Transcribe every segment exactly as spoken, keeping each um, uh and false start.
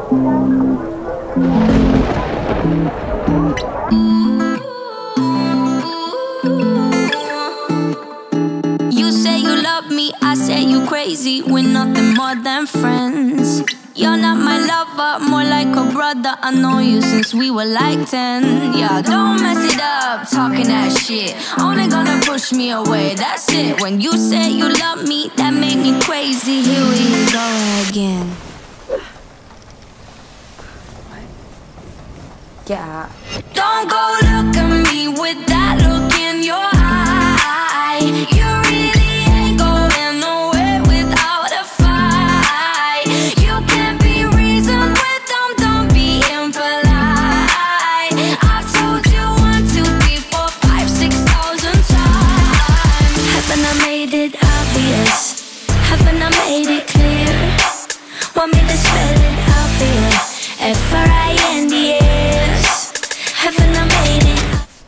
You say you love me, I say you crazy. We're nothing more than friends. You're not my lover, more like a brother. I know you since we were like ten. Yeah, don't mess it up, talking that shit. Only gonna push me away, that's it. When you say you love me, that made me crazy. Here we go again. Yeah. Don't go look at me with that look in your eye. You really ain't going nowhere without a fight. You can't be reasoned with them, don't be impolite. I've told you one, two, three, four, five, six thousand times. Haven't I made it obvious? Haven't I made it clear? Want me to spell it out for you? F R I N D S. Haven't I made it?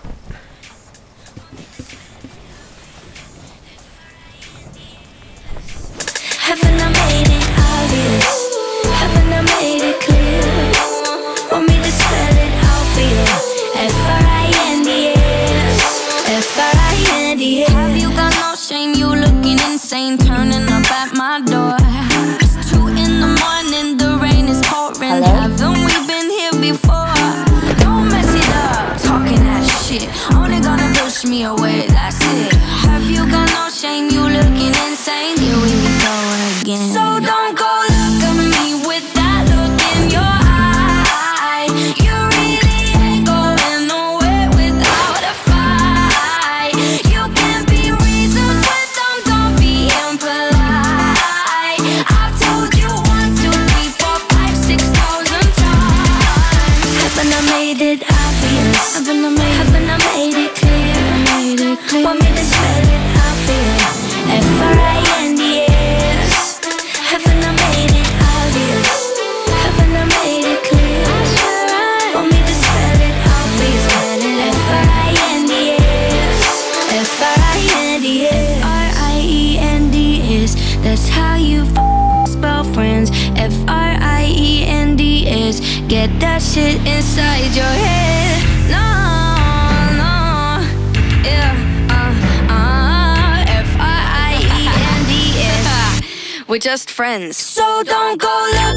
Haven't I made it obvious? Haven't I made it clear? Want me to spell it out for you? F R I N D S. F R I N D S. Have you got no shame? You looking insane, turning up at my door. It's two in the morning, the rain is pouring. Haven't we been here before? Don't mess it up, talking that shit. Only gonna push me away, that's it. Have you got no shame? You looking insane. Here we go again. So don't go look at me with that look in your eye. You really ain't going nowhere without a fight. You can't be reasoned with them, don't be impolite. I've told you one, two, three, four, five, six thousand times. Haven't I made it obvious? Haven't I made, haven't I made it clear? Made it clear. Want me to spell it out for you? F R I N D S. Haven't I made it obvious? Haven't I made it clear? Want me to spell it out for you? F R I N D S. F R I N D S. R I E N D S. That's how you spell friends. F R I E N D S. Get that shit inside your head. No, no, yeah, uh, uh, F R I E N D S. We're just friends. So don't go look